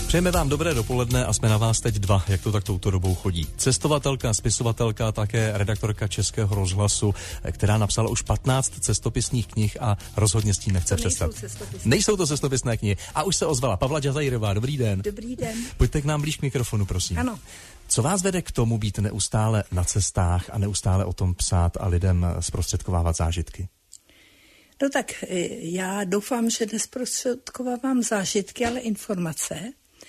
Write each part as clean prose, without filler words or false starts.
Přejeme vám dobré dopoledne a jsme na vás teď dva, jak to tak touto dobou chodí. Cestovatelka, spisovatelka, také redaktorka Českého rozhlasu, která napsala už 15 cestopisných knih a rozhodně s tím nechce přestat. Nejsou to cestopisné knihy. A už se ozvala Pavla Džazajírová. Dobrý den. Dobrý den. Pojďte k nám blíž k mikrofonu, prosím. Ano. Co vás vede k tomu být neustále na cestách a neustále o tom psát a lidem zprostředkovávat zážitky? No tak já doufám, že nezprostředkovávám zážitky, ale informace.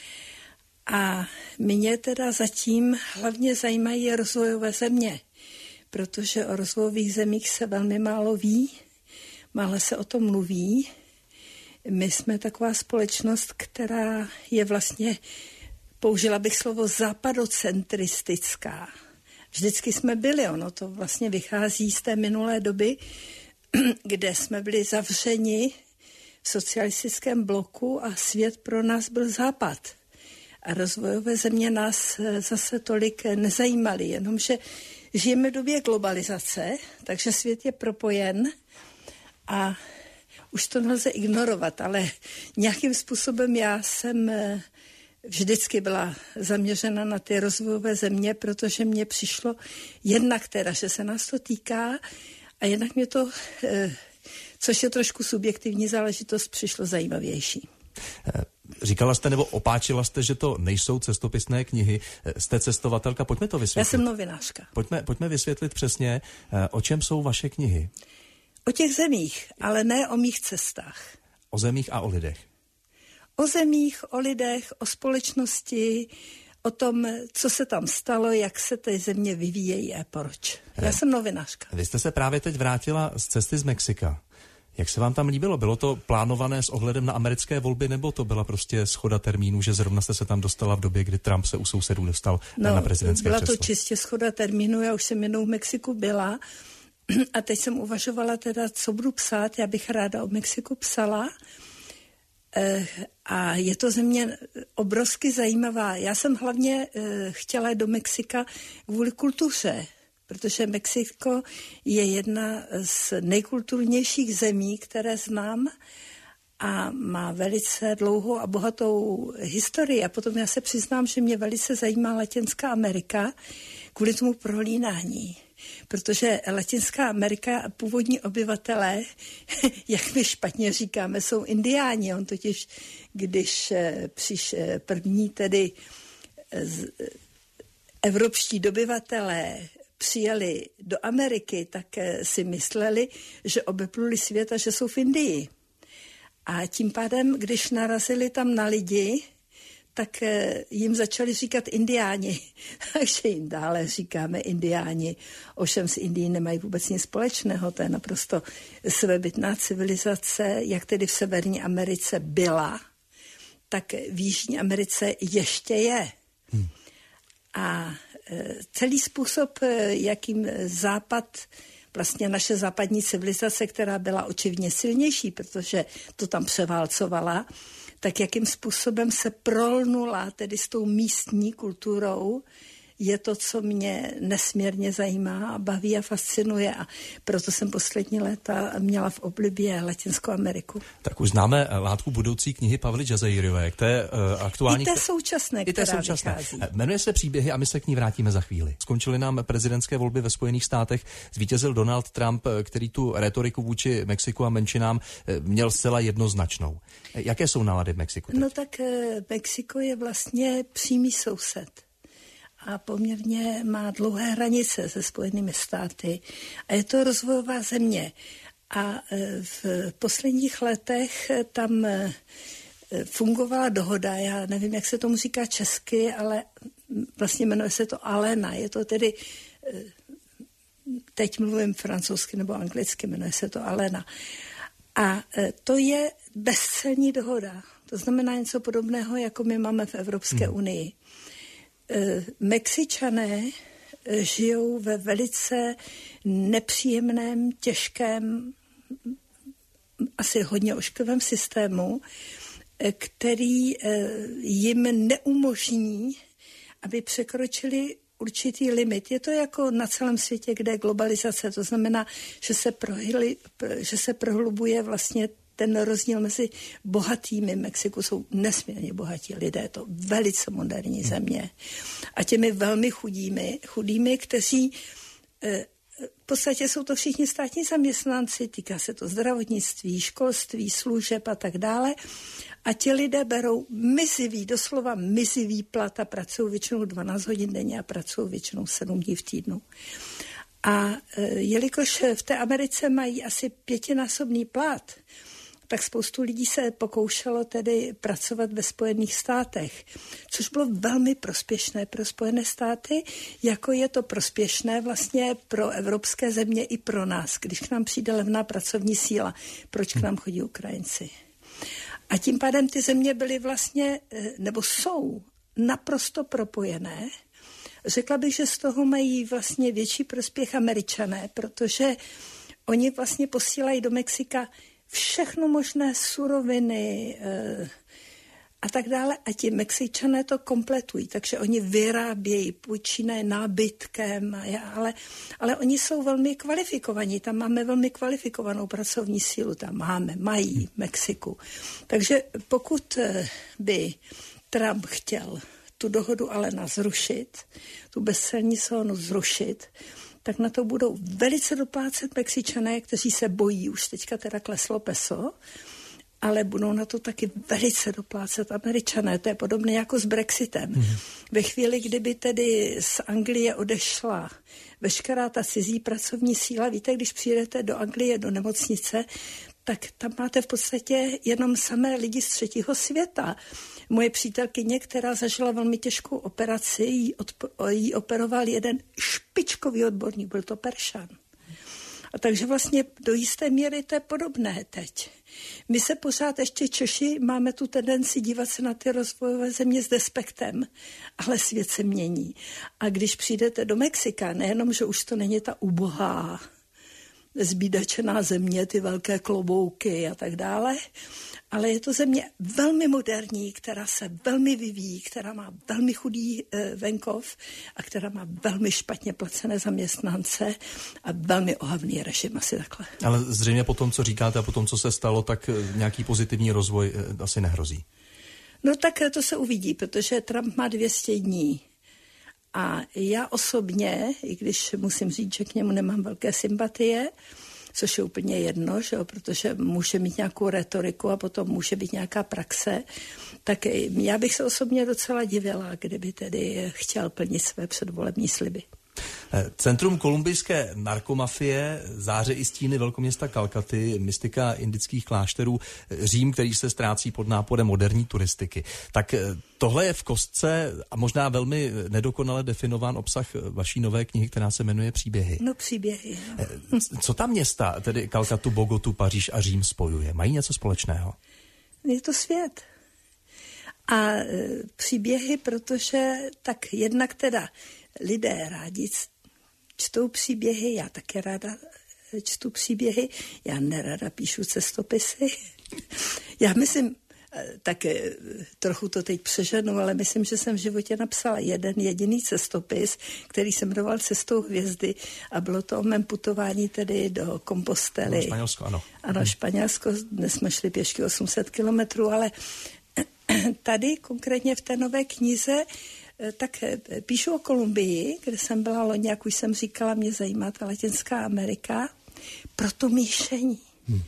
A mě teda zatím hlavně zajímají rozvojové země, protože o rozvojových zemích se velmi málo ví, málo se o tom mluví. My jsme taková společnost, která je vlastně, použila bych slovo západocentristická. Vždycky jsme byli, ono to vlastně vychází z té minulé doby, kde jsme byli zavřeni v socialistickém bloku a svět pro nás byl západ. A rozvojové země nás zase tolik nezajímaly, jenomže žijeme v době globalizace, takže svět je propojen a už to nelze ignorovat, ale nějakým způsobem já jsem vždycky byla zaměřena na ty rozvojové země, protože mně přišlo jednak teda, že se nás to týká a jednak mě to, což je trošku subjektivní záležitost, přišlo zajímavější. Říkala jste nebo opáčila jste, že to nejsou cestopisné knihy. Jste cestovatelka, pojďme to vysvětlit. Já jsem novinářka. Pojďme vysvětlit přesně, o čem jsou vaše knihy. O těch zemích, ale ne o mých cestách. O zemích a o lidech. O zemích, o lidech, o společnosti, o tom, co se tam stalo, jak se ty země vyvíjejí a proč. Já jsem novinářka. Vy jste se právě teď vrátila z cesty z Mexika. Jak se vám tam líbilo? Bylo to plánované s ohledem na americké volby, nebo to byla prostě shoda termínů, že zrovna jste se tam dostala v době, kdy Trump se u sousedů dostal na prezidentské křeslo? Byla to čistě shoda termínů, já už jsem jednou v Mexiku byla a teď jsem uvažovala teda, co budu psát, já bych ráda o Mexiku psala a je to země obrovsky zajímavá. Já jsem hlavně chtěla do Mexika kvůli kultuře, protože Mexiko je jedna z nejkulturnějších zemí, které znám a má velice dlouhou a bohatou historii. A potom já se přiznám, že mě velice zajímá Latinská Amerika kvůli tomu prolínání. Protože Latinská Amerika, původní obyvatelé, jak my špatně říkáme, jsou indiáni. On totiž, když přišel první tedy evropští dobyvatelé přijeli do Ameriky, tak si mysleli, že oběpluli svět a že jsou v Indii. A tím pádem, když narazili tam na lidi, tak jim začali říkat indiáni. Takže jim dále říkáme indiáni. Ovšem s Indií nemají vůbec nic společného. To je naprosto svébytná civilizace, jak tedy v Severní Americe byla, tak v Jižní Americe ještě je. A celý způsob, jakým Západ, vlastně naše západní civilizace, která byla očividně silnější, protože to tam převálcovala, tak jakým způsobem se prolnula tedy s tou místní kulturou, je to, co mě nesmírně zajímá a baví a fascinuje a proto jsem poslední léta měla v oblibě Latinskou Ameriku. Tak už známe látku budoucí knihy Pavly Džazajíriové, k té aktuální... I té současné, která vychází. Jmenuje se Příběhy a my se k ní vrátíme za chvíli. Skončily nám prezidentské volby ve Spojených státech, zvítězil Donald Trump, který tu retoriku vůči Mexiku a menšinám měl zcela jednoznačnou. Jaké jsou nálady v Mexiku teď? No tak Mexiko je vlastně přímý soused. A poměrně má dlouhé hranice se Spojenými státy. A je to rozvojová země. A v posledních letech tam fungovala dohoda, já nevím, jak se tomu říká česky, ale vlastně jmenuje se to ALENA. Je to tedy, teď mluvím francouzsky nebo anglicky, jmenuje se to ALENA. A to je bezcelní dohoda. To znamená něco podobného, jako my máme v Evropské unii. Mexičané žijou ve velice nepříjemném, těžkém, asi hodně ošklivém systému, který jim neumožní, aby překročili určitý limit. Je to jako na celém světě, kde je globalizace, to znamená, že se prohlubuje vlastně ten rozdíl mezi bohatými Mexiku jsou nesmírně bohatí lidé, je to velice moderní země. A těmi velmi chudými, kteří v podstatě jsou to všichni státní zaměstnanci, týká se to zdravotnictví, školství, služeb a tak dále. A ti lidé berou doslova mizivý plat a pracují většinou 12 hodin denně a pracují většinou 7 dní v týdnu. A jelikož v té Americe mají asi 5násobný plat, tak spoustu lidí se pokoušelo tedy pracovat ve Spojených státech, což bylo velmi prospěšné pro Spojené státy, jako je to prospěšné vlastně pro evropské země i pro nás, když k nám přijde levná pracovní síla. Proč k nám chodí Ukrajinci? A tím pádem ty země byly vlastně, nebo jsou naprosto propojené. Řekla bych, že z toho mají vlastně větší prospěch Američané, protože oni vlastně posílají do Mexika všechno možné suroviny a tak dále a ti Mexičané to kompletují, takže oni vyrábějí, počínají nábytkem, ale oni jsou velmi kvalifikovaní, tam máme velmi kvalifikovanou pracovní sílu, mají v Mexiku. Takže pokud by Trump chtěl tu dohodu Allena zrušit, tu bezcelní zónu zrušit, tak na to budou velice doplácet Mexičané, kteří se bojí, už teďka teda kleslo peso, ale budou na to taky velice doplácet Američané. To je podobné jako s Brexitem. Ve chvíli, kdyby tedy z Anglie odešla veškerá ta cizí pracovní síla, víte, když přijedete do Anglie, do nemocnice, tak tam máte v podstatě jenom samé lidi z třetího světa. Moje přítelkyně, která zažila velmi těžkou operaci, jí operoval jeden špičkový odborník, byl to Peršan. A takže vlastně do jisté míry to je podobné teď. My se pořád ještě Češi máme tu tendenci dívat se na ty rozvojové země s despektem, ale svět se mění. A když přijdete do Mexika, nejenom, že už to není ta ubohá, zbídačená země, ty velké klobouky a tak dále, ale je to země velmi moderní, která se velmi vyvíjí, která má velmi chudý venkov a která má velmi špatně placené zaměstnance a velmi ohavný režim, asi takhle. Ale zřejmě po tom, co říkáte a po tom, co se stalo, tak nějaký pozitivní rozvoj asi nehrozí. No tak to se uvidí, protože Trump má 200 dní. A já osobně, i když musím říct, že k němu nemám velké sympatie, což je úplně jedno, že jo, protože může mít nějakou retoriku a potom může být nějaká praxe, tak já bych se osobně docela divila, kdyby tedy chtěl plnit své předvolební sliby. Centrum kolumbijské narkomafie, záře i stíny velkoměsta Kalkaty, mystika indických klášterů, Řím, který se ztrácí pod náporem moderní turistiky. Tak tohle je v kostce a možná velmi nedokonale definován obsah vaší nové knihy, která se jmenuje Příběhy. No příběhy. No. Co ta města, tedy Kalkatu, Bogotu, Paříž a Řím spojuje? Mají něco společného? Je to svět. A příběhy, protože tak jednak teda lidé rádi čtou příběhy, já také ráda čtu příběhy, já nerada píšu cestopisy. Já myslím, tak trochu to teď přeženu, ale myslím, že jsem v životě napsala jeden jediný cestopis, který se jmenoval Cestou hvězdy a bylo to o mém putování tedy do Kompostely. No, Španělsko, ano. Ano, Španělsko, dnes jsme šli pěšky 800 kilometrů, ale tady konkrétně v té nové knize tak píšu o Kolumbii, kde jsem byla loni, jak už jsem říkala, mě zajímá ta Latinská Amerika, proto míšení.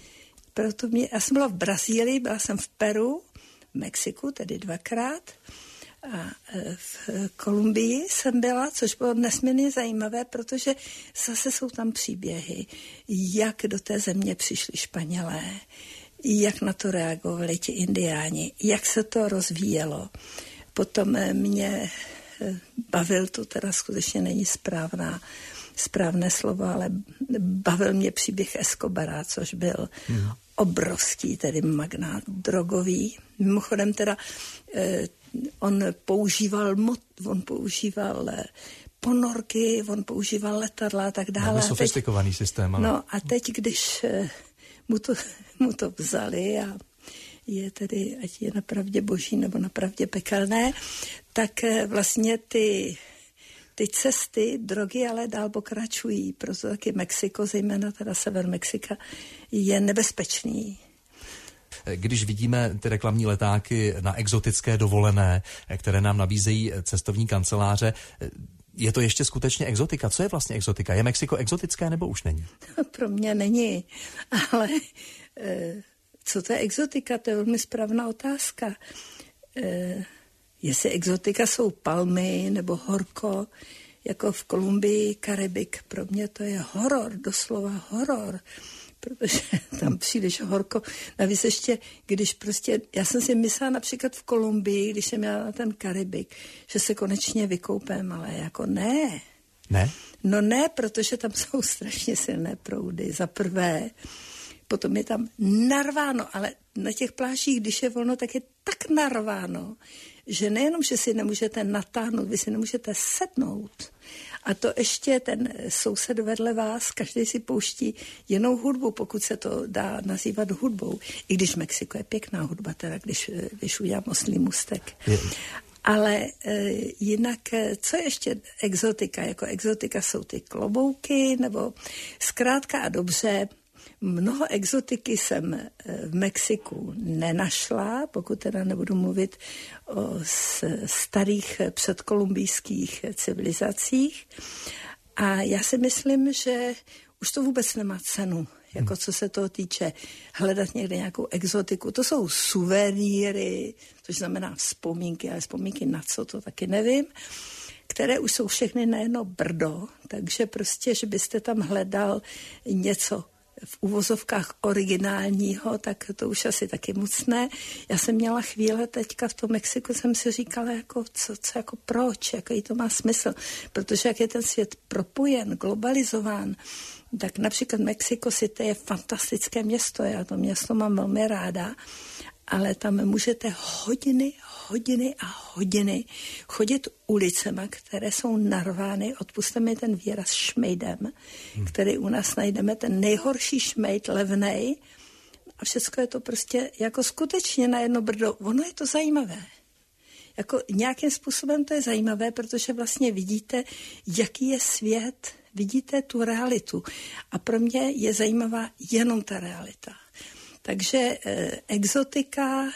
Já jsem byla v Brazílii, byla jsem v Peru, v Mexiku, tedy 2krát, a v Kolumbii jsem byla, což bylo nesmírně zajímavé, protože zase jsou tam příběhy, jak do té země přišli Španělé, jak na to reagovali ti indiáni, jak se to rozvíjelo. Potom mě bavil, to teda skutečně není správné slovo, ale bavil mě příběh Escobara, což byl obrovský, tedy magnát drogový. Mimochodem teda on používal ponorky, on používal letadla a tak dále. Velmi sofistikovaný systém. Ale... No a teď, když mu to vzali a je tedy, ať je na pravdě boží nebo na pravdě pekelné, tak vlastně ty cesty, drogy ale dál pokračují, proto taky Mexiko, zejména teda sever Mexika, je nebezpečný. když vidíme ty reklamní letáky na exotické dovolené, které nám nabízejí cestovní kanceláře, je to ještě skutečně exotika? Co je vlastně exotika? Je Mexiko exotické nebo už není? Pro mě není, ale co to je exotika? To je velmi správná otázka. Jestli exotika jsou palmy nebo horko, jako v Kolumbii, Karibik. Pro mě to je horor, doslova horor, protože tam příliš horko. Navíc ještě, když prostě, já jsem si myslela například v Kolumbii, když jsem jela na ten Karibik, že se konečně vykoupím, ale jako ne. Ne? No ne, protože tam jsou strašně silné proudy, za prvé. Potom je tam narváno, ale na těch plážích, když je volno, tak je tak narváno, že nejenom, že si nemůžete natáhnout, vy si nemůžete sednout. A to ještě ten soused vedle vás, každý si pouští jinou hudbu, pokud se to dá nazývat hudbou. I když Mexiko je pěkná hudba, teda když udělám oslý můstek. Ale jinak, co je ještě exotika? Jako exotika jsou ty klobouky, nebo zkrátka a dobře, mnoho exotiky jsem v Mexiku nenašla, pokud teda nebudu mluvit o starých předkolumbijských civilizacích. A já si myslím, že už to vůbec nemá cenu, jako co se toho týče, hledat někde nějakou exotiku. To jsou suvenýry, což znamená vzpomínky, ale vzpomínky na co, to taky nevím, které už jsou všechny na jedno brdo, takže prostě, že byste tam hledal něco v uvozovkách originálního, tak to už asi taky moc ne. Já jsem měla chvíle teďka v tom Mexiku, jsem si říkala, jako, co jako proč, jaký to má smysl, protože jak je ten svět propojen, globalizován, tak například Mexico City je fantastické město, já to město mám velmi ráda, ale tam můžete hodiny a hodiny chodit ulicema, které jsou narvány, odpusťte mi ten výraz, šmejdem, který u nás najdeme, ten nejhorší šmejd, levnej, a všecko je to prostě jako skutečně na jedno brdo. Ono je to zajímavé. Jako nějakým způsobem to je zajímavé, protože vlastně vidíte, jaký je svět, vidíte tu realitu. A pro mě je zajímavá jenom ta realita. Takže exotika,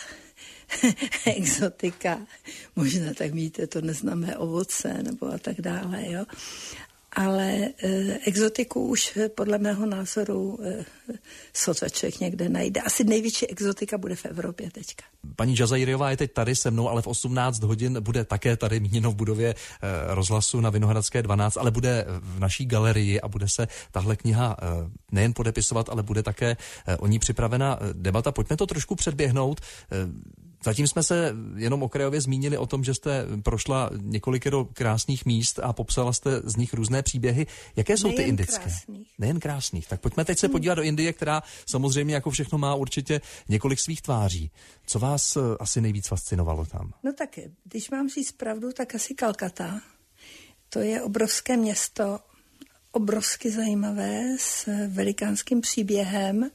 možná tak víte, to neznámé ovoce nebo a tak dále, jo. Ale exotiku už podle mého názoru sotva člověk někde najde. Asi největší exotika bude v Evropě teďka. Paní Džazajriová je teď tady se mnou, ale v 18 hodin bude také tady míněno v budově rozhlasu na Vinohradské 12, ale bude v naší galerii a bude se tahle kniha nejen podepisovat, ale bude také o ní připravena debata. Pojďme to trošku předběhnout. Zatím jsme se jenom okrajově zmínili o tom, že jste prošla několikero krásných míst a popsala jste z nich různé příběhy. Jaké jsou ty indické? Nejen krásných. Tak pojďme teď se podívat do Indie, která samozřejmě jako všechno má určitě několik svých tváří. Co vás asi nejvíc fascinovalo tam? No tak, když mám říct pravdu, tak asi Kalkata. To je obrovské město, obrovsky zajímavé, s velikánským příběhem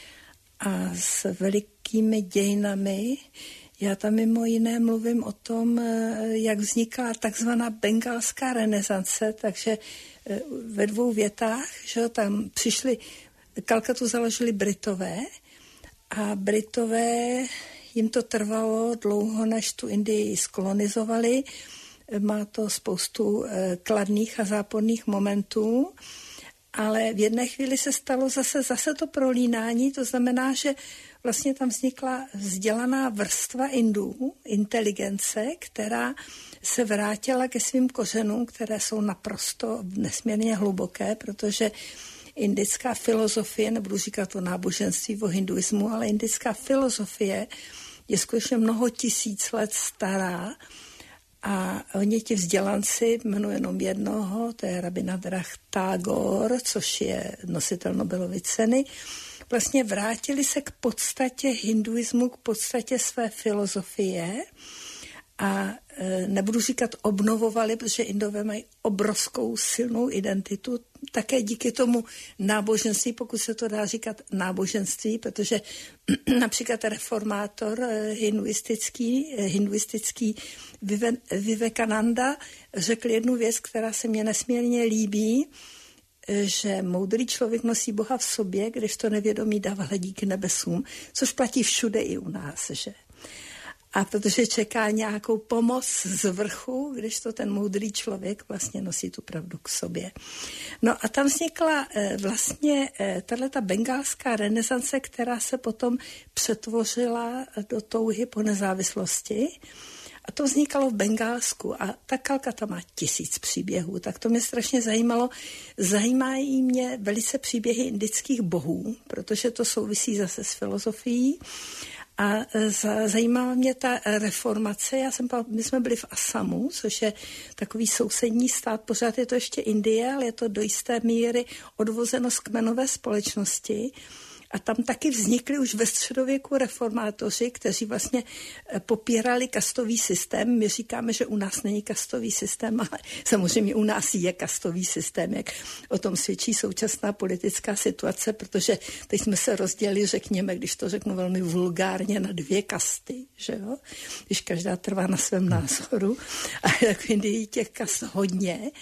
a s velikými dějinami. Já tam mimo jiné mluvím o tom, jak vznikla takzvaná bengalská renesance, takže ve 2 větách, že tam přišli, Kalkatu založili Britové a Britové, jim to trvalo dlouho, než tu Indii skolonizovali. Má to spoustu kladných a záporných momentů, ale v jedné chvíli se stalo zase to prolínání, to znamená, že vlastně tam vznikla vzdělaná vrstva Indů, inteligence, která se vrátila ke svým kořenům, které jsou naprosto nesmírně hluboké, protože indická filozofie, nebudu říkat o náboženství, o hinduismu, ale indická filozofie je skutečně mnoho tisíc let stará a oni ti vzdělanci, jmenuji jenom jednoho, to je Rabindranath Tagore, což je nositel Nobelovy ceny, vlastně vrátili se k podstatě hinduismu, k podstatě své filozofie a nebudu říkat obnovovali, protože Indové mají obrovskou silnou identitu, také díky tomu náboženství, pokud se to dá říkat náboženství, protože například reformátor hinduistický Vivekananda řekl jednu věc, která se mně nesmírně líbí, že moudrý člověk nosí Boha v sobě, když to nevědomí dává hledí k nebesům, což platí všude i u nás, že? A protože čeká nějakou pomoc z vrchu, když to ten moudrý člověk vlastně nosí tu pravdu k sobě. No a tam vznikla vlastně tato bengálská renesance, která se potom přetvořila do touhy po nezávislosti. A to vznikalo v Bengálsku a ta Kalkata má 1000 příběhů, tak to mě strašně zajímalo. Zajímají mě velice příběhy indických bohů, protože to souvisí zase s filozofií. A zajímala mě ta reformace. My jsme byli v Asamu, což je takový sousední stát, pořád je to ještě Indie, ale je to do jisté míry odvozeno z kmenové společnosti. A tam taky vznikli už ve středověku reformátoři, kteří vlastně popírali kastový systém. My říkáme, že u nás není kastový systém, ale samozřejmě u nás je kastový systém, jak o tom svědčí současná politická situace, protože teď jsme se rozdělili, řekněme, když to řeknu velmi vulgárně, na 2 kasty, že jo? Když každá trvá na svém názoru. A tak v Indii těch kast hodně.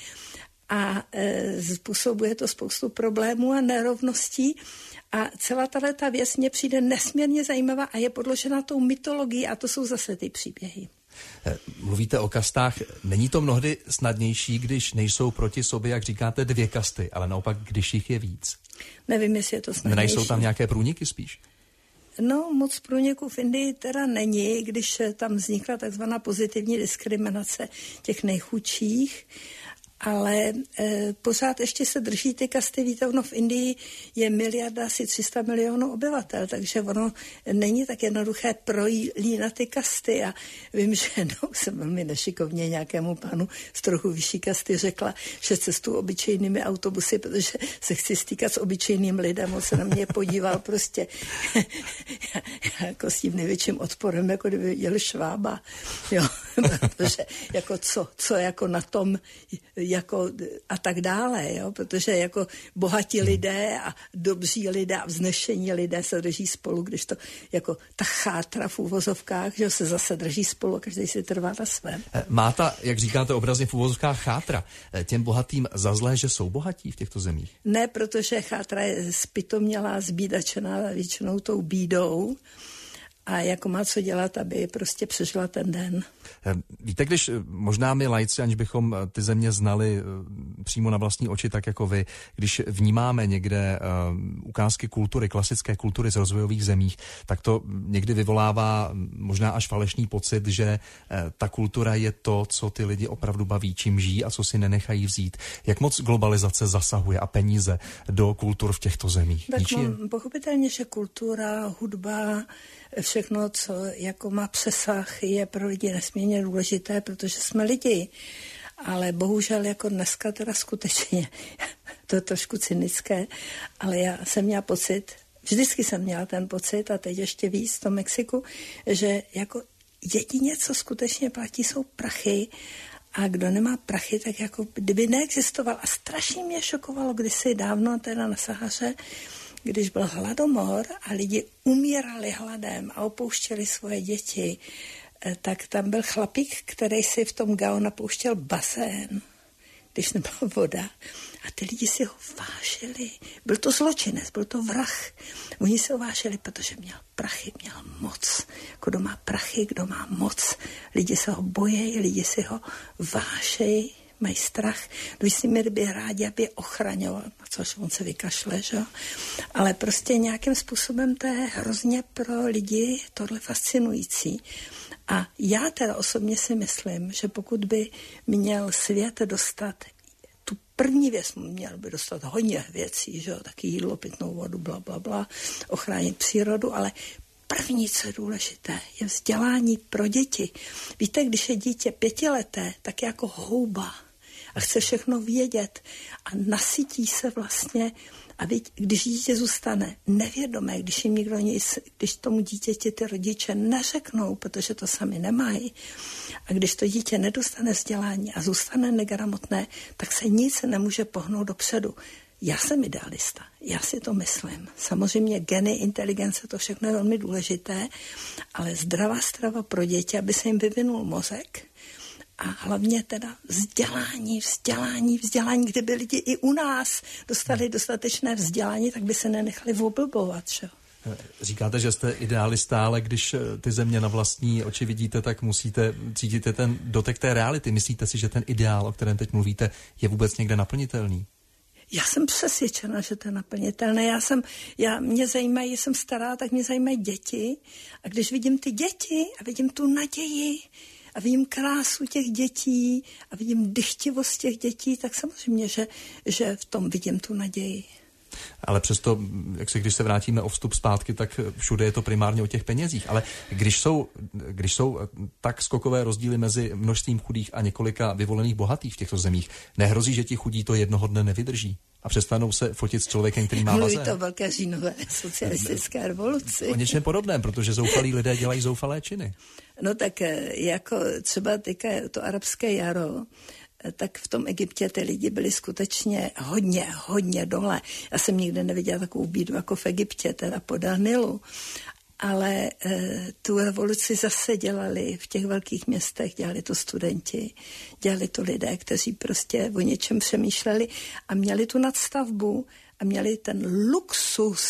A způsobuje to spoustu problémů a nerovností. A celá ta věc mně přijde nesmírně zajímavá a je podložena tou mytologií a to jsou zase ty příběhy. Mluvíte o kastách. Není to mnohdy snadnější, když nejsou proti sobě, jak říkáte, 2 kasty, ale naopak, když jich je víc? Nevím, jestli je to snadnější. Nejsou tam nějaké průniky spíš? No, moc průniků v Indii teda není, když tam vznikla takzvaná pozitivní diskriminace těch nejchudších, ale pořád ještě se drží ty kasty. Víte, ono v Indii je miliarda, asi 300 milionů obyvatel, takže ono není tak jednoduché prolínat ty kasty. A vím, že jsem velmi nešikovně nějakému pánu z trochu vyšší kasty řekla, že cestu obyčejnými autobusy, protože se chci stýkat s obyčejným lidem. On se na mě podíval prostě jako s tím největším odporem, jako kdyby viděl Švába. Jo, protože jako co jako na tom jako a tak dále, jo? Protože jako bohatí lidé a dobří lidé a vznešení lidé se drží spolu, když to jako ta chátra v uvozovkách, že se zase drží spolu a každý si trvá na svém. Má ta, jak říkáte obrazně v uvozovkách, chátra těm bohatým za zlé, že jsou bohatí v těchto zemích? Ne, protože chátra je zpytomělá, zbídačená většinou tou bídou a jako má co dělat, aby prostě přežila ten den. Víte, když možná my laici, aniž bychom ty země znali přímo na vlastní oči, tak jako vy, když vnímáme někde ukázky kultury, klasické kultury z rozvojových zemích, tak to někdy vyvolává možná až falešný pocit, že ta kultura je to, co ty lidi opravdu baví, čím žijí a co si nenechají vzít. Jak moc globalizace zasahuje a peníze do kultur v těchto zemích? Tak pochopitelně, že kultura, hudba, všechno, co jako má přesah, je pro lidi nesmírně důležité, protože jsme lidi. Ale bohužel jako dneska teda skutečně, to je trošku cynické, ale já jsem měla pocit, vždycky jsem měla ten pocit a teď ještě víc v tom Mexiku, že jako jedině, co skutečně platí, jsou prachy a kdo nemá prachy, tak jako kdyby neexistoval. A strašně mě šokovalo kdysi dávno teda na Sahaře, když byl hladomor a lidi umírali hladem a opouštěli svoje děti, tak tam byl chlapík, který si v tom Gao napouštěl bazén, když nebyla voda. A ty lidi si ho vážili. Byl to zločinec, byl to vrah. Oni si ho vážili, protože měl prachy, měl moc. Kdo má prachy, kdo má moc. Lidi se ho bojí, lidi si ho vážejí, mají strach. Do jistý míry by rádi, aby je ochraňoval, na což on se vykašle, že? Ale prostě nějakým způsobem to je hrozně pro lidi tohle fascinující. A já teda osobně si myslím, že pokud by měl svět dostat tu první věc, měl by dostat hodně věcí, že? Taky jídlo, pitnou vodu, bla, bla, bla, ochránit přírodu, ale první, co je důležité, je vzdělání pro děti. Víte, když je dítě 5leté, tak je jako houba a chce všechno vědět a nasytí se vlastně. A když dítě zůstane nevědomé, když tomu dítěti ty rodiče neřeknou, protože to sami nemají, a když to dítě nedostane vzdělání a zůstane negramotné, tak se nic nemůže pohnout dopředu. Já jsem idealista, já si to myslím. Samozřejmě geny, inteligence, to všechno je velmi důležité, ale zdravá strava pro děti, aby se jim vyvinul mozek, A hlavně teda vzdělání, kdyby lidi i u nás dostali dostatečné vzdělání, tak by se nenechali oblbovat, že? Říkáte, že jste idealista, ale když ty země na vlastní oči vidíte, tak musíte cítit ten dotek té reality. Myslíte si, že ten ideál, o kterém teď mluvíte, je vůbec někde naplnitelný? Já jsem přesvědčena, že to je naplnitelné. Mě zajímají, jsem stará, tak mě zajímají děti. A když vidím ty děti a vidím tu naději a vidím krásu těch dětí a vidím dychtivost těch dětí, tak samozřejmě, že v tom vidím tu naději. Ale přesto, když se vrátíme o vstup zpátky, tak všude je to primárně o těch penězích. Ale když jsou tak skokové rozdíly mezi množstvím chudých a několika vyvolených bohatých v těchto zemích, nehrozí, že ti chudí to jednoho dne nevydrží a přestanou se fotit s člověkem, který má bazén? Mluví to velké říjnové socialistické revoluci. O něčem podobném, protože zoufalí lidé dělají zoufalé činy. No tak jako třeba teďka to arabské jaro, tak v tom Egyptě ty lidi byli skutečně hodně dole. Já jsem nikdy neviděla takovou bídu jako v Egyptě, teda podél Nilu. Ale tu revoluci zase dělali v těch velkých městech, dělali to studenti, dělali to lidé, kteří prostě o něčem přemýšleli a měli tu nadstavbu a měli ten luxus,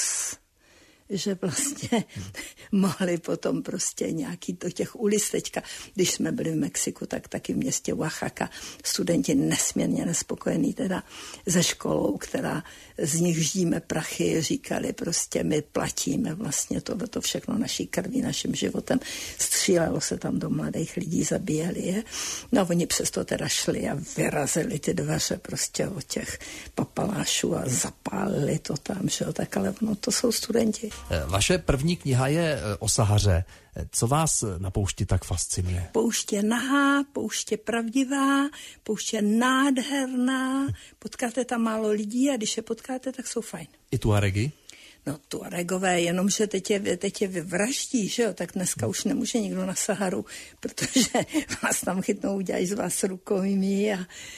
že vlastně mohli potom prostě nějaký do těch ulic teďka, když jsme byli v Mexiku, tak taky v městě Oaxaca, studenti nesmírně nespokojení teda ze školou, která z nich ždíme prachy, říkali prostě my platíme vlastně to všechno naší krví, naším životem. Střílelo se tam do mladých lidí, zabíjeli je. No oni přesto teda šli a vyrazili ty dveře prostě od těch papalášů a zapálili to tam, že jo, tak ale no to jsou studenti. Vaše první kniha je o Sahaře. Co vás na poušti tak fascinuje? Poušť je nahá, poušť je pravdivá, poušť je nádherná, potkáte tam málo lidí a když je potkáte, tak jsou fajn. I Tuaregy? No Tuaregové, jenomže teď je vyvraždí, že jo, tak dneska už nemůže nikdo na Saharu, protože vás tam chytnou, udělají z vás rukomí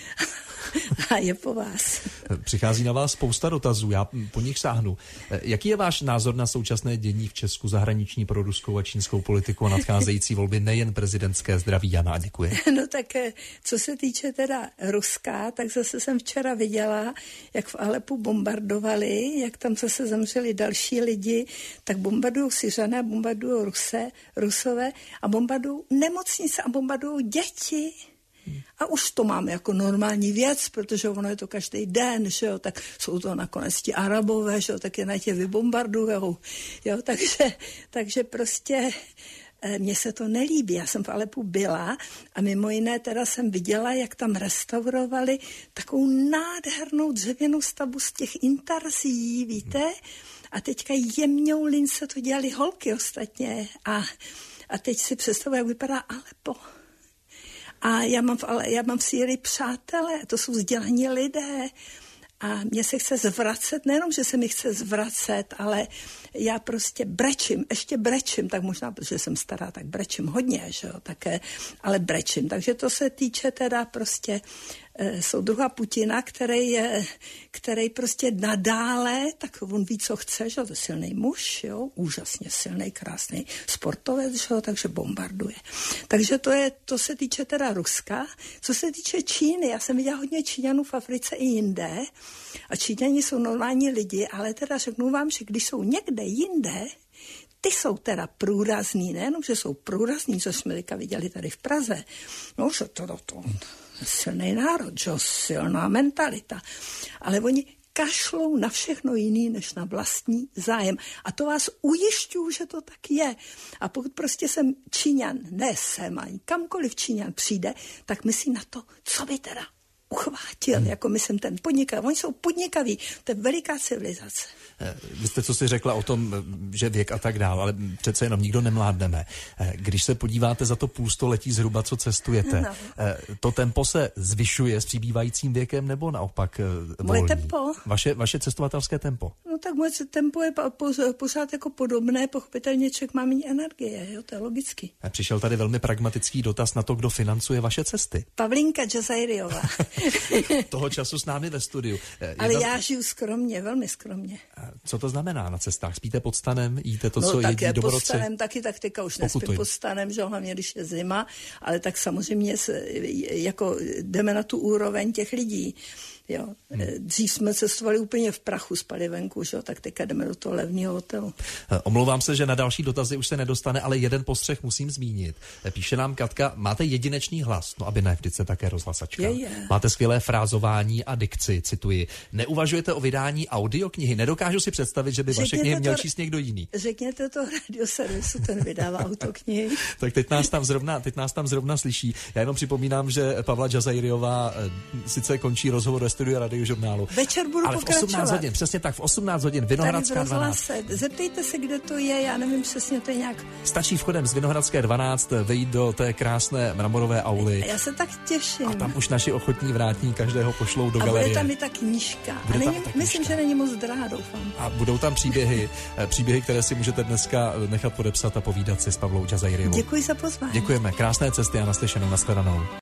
a je po vás. Přichází na vás spousta dotazů, já po nich sáhnu. Jaký je váš názor na současné dění v Česku, zahraniční pro ruskou a čínskou politiku a nadcházející volby, nejen prezidentské? Zdraví Jana, děkuji. No tak co se týče teda Ruska, tak zase jsem včera viděla, jak v Alepu bombardovali, jak tam zase zemřeli další lidi, tak bombardují Syřané, bombardují Rusové a bombardují nemocnice a bombardují děti. A už to máme jako normální věc, protože ono je to každý den, že jo, tak jsou to nakonec ti Arabové, že jo, tak je na tě vybombardujou, jo, takže prostě mně se to nelíbí. Já jsem v Alepu byla a mimo jiné teda jsem viděla, jak tam restaurovali takovou nádhernou dřevěnou stavbu z těch intarzí, víte, a teďka jemňou lince to dělali holky ostatně a teď si představuji, jak vypadá Alepo. A já mám v Sýrii přátelé, to jsou vzdělaní lidé a mně se chce zvracet, nejenom, že se mi chce zvracet, ale já prostě brečím, tak možná, protože jsem stará, tak brečím hodně, že jo, také, ale brečím. Takže to se týče teda prostě soudruha Putina, který prostě nadále, tak on ví, co chce, že to je silný muž, jo, úžasně silný, krásný sportovec, že jo, takže bombarduje. Takže to se týče teda Ruska. Co se týče Číny, já jsem viděla hodně Číňanů v Africe i jinde a Číňani jsou normální lidi, ale teda řeknu vám, že když jsou někde jinde, ty jsou teda průrazný, nejenom, že jsou průrazný, co jsme teďka viděli tady v Praze, no, že to silný národ, že silná mentalita, ale oni kašlou na všechno jiný, než na vlastní zájem. A to vás ujišťuju, že to tak je. A pokud prostě jsem Číňan, ani kamkoliv Číňan přijde, tak myslí na to, co by teda uchvátil, jako myslím ten podnikatel. Oni jsou podnikaví, to je veliká civilizace. Vy jste co si řekla o tom, že věk a tak dál, ale přece jenom nikdo nemládneme. Když se podíváte za to půlstoletí zhruba, co cestujete, to tempo se zvyšuje s přibývajícím věkem nebo naopak volní? Moje tempo? Vaše cestovatelské tempo? No tak moje tempo je pořád jako podobné, pochopitelně člověk má méně energie, jo, to je logicky. Přišel tady velmi pragmatický dotaz na to, kdo financuje vaše cesty. Pavlinka Džazajriová. Toho času s námi ve studiu. Ale já žiju skromně, velmi skromně. Co to znamená na cestách? Spíte pod stanem, jíte to, co tak jedí domorodci? Pod stanem taky, tak teďka už nespím pod stanem, že hlavně, když je zima, ale tak samozřejmě jako jdeme na tu úroveň těch lidí. Jo. Dřív jsme cestovali úplně v prachu, spali venku, že? Tak teďka jdeme do toho levného hotelu. Omlouvám se, že na další dotazy už se nedostane, ale jeden postřeh musím zmínit. Píše nám Katka, máte jedinečný hlas, no aby ne, vždyť se také rozhlasačka. Máte skvělé frázování a dikci, cituji. Neuvažujete o vydání audioknihy? Nedokážu si představit, že by vaše knihy měl číst někdo jiný. Řekněte to radioservisu, ten vydává autoknihy. Tak teď nás tam zrovna slyší. Já jenom připomínám, že Pavla Džazajriová sice končí rozhovor ve studiu Radiožurnálu. Večer budu ale pokračovat. V 18 hodin, přesně tak, v 18 hodin, Vinohradská 12. Zeptejte se, kde to je, já nevím přesně, to je nějak... Stačí vchodem z Vinohradské 12 vejít do té krásné mramorové auly. Já se tak těším. A tam už naši ochotní vrátní každého pošlou do galerie. A bude tam i ta knížka. Myslím, že není moc drahá, doufám. A budou tam příběhy, které si můžete dneska nechat podepsat a povídat si s Pavlou Džazajriovou. Děkuji za pozvání. Děkujeme, krásné cesty a naslyšenou, nashledanou.